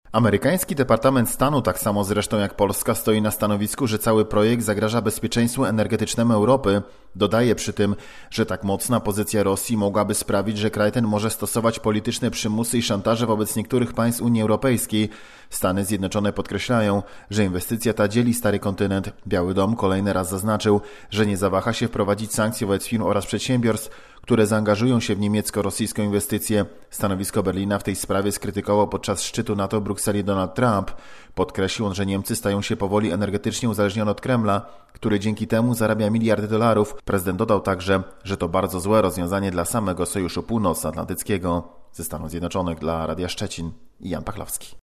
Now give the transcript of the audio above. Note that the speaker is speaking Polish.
Amerykański Departament Stanu, tak samo zresztą jak Polska, stoi na stanowisku, że cały projekt zagraża bezpieczeństwu energetycznemu Europy. Dodaje przy tym, że tak mocna pozycja Rosji mogłaby sprawić, że kraj ten może stosować polityczne przymusy i szantaże wobec niektórych państw Unii Europejskiej. Stany Zjednoczone podkreślają, że inwestycja ta dzieli stary kontynent. Biały Dom kolejny raz zaznaczył, że nie zawaha się wprowadzić sankcje wobec firm oraz przedsiębiorstw, które zaangażują się w niemiecko-rosyjską inwestycję. Stanowisko Berlina w tej sprawie skrytykował podczas szczytu NATO w Brukseli Donald Trump. Podkreślił on, że Niemcy stają się powoli energetycznie uzależnione od Kremla, który dzięki temu zarabia miliardy dolarów. Prezydent dodał także, że to bardzo złe rozwiązanie dla samego Sojuszu Północnoatlantyckiego. Ze Stanów Zjednoczonych dla Radia Szczecin, Jan Pachlowski.